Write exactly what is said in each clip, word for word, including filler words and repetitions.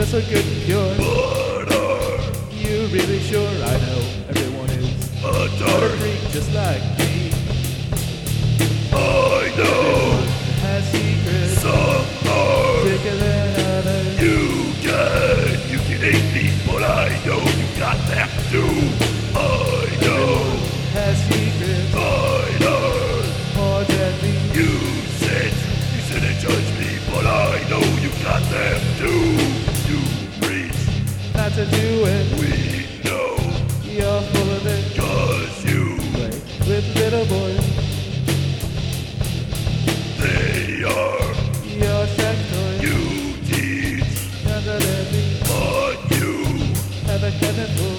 just a good cure. But are You really sure? I know everyone is a but a dark. freak just like me. I know Has secrets some are. bigger than others. You can, you can hate me, but I know you got that too. I know, Has secrets I know. more than me. You said you shouldn't judge me, but I know you got them too. You preach, Not to do it. we know, You're full of it. cause you, Play with little boys. they are. Your sex toys. You teach, Younger than me. but you, Have a chemical.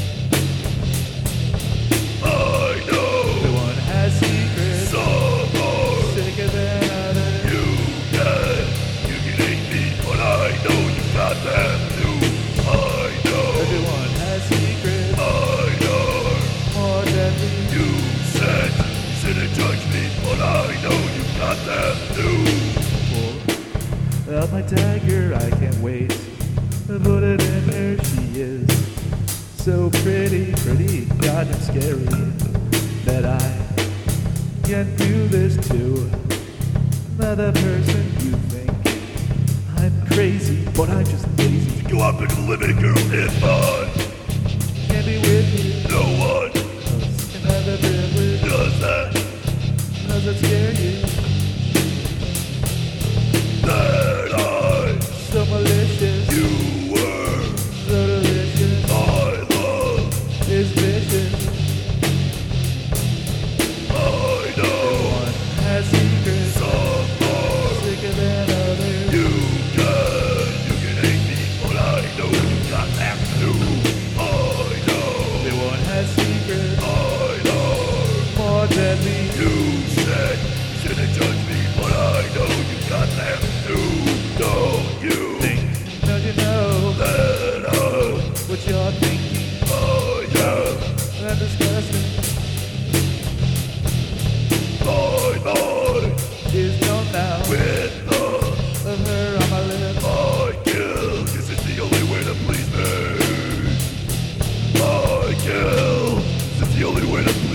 I know. Everyone has secrets Some are. bigger than others. You can, you can hate me, but I know you got them too. I know, Everyone has secrets I know. more than me. You said you shouldn't judge me, but I know you got them too. Well, my dagger, I can't wait to put it in her. She is so pretty, pretty goddamn scary that I can't do this to another person. You think I'm crazy, but I'm just lazy. Go up and live it, girl, if I, Can't be with you, no one 'cause another privilege does that, doesn't scare you. that I, So malicious, you were, so delicious, I love, is vicious. I know. Everyone has secrets Some are. bigger than others. You can, you can hate me, but I know you got them too. I know, Everyone has secrets I know. more than me. You said you shouldn't judge me, but I know you got them too. Don't you think Don't you know that I, what you're thinking? I am I'm disgusting. my mind Is known now with the of her on my lips. I kill? This is the only way to please me. I kill. This is the only way to please me.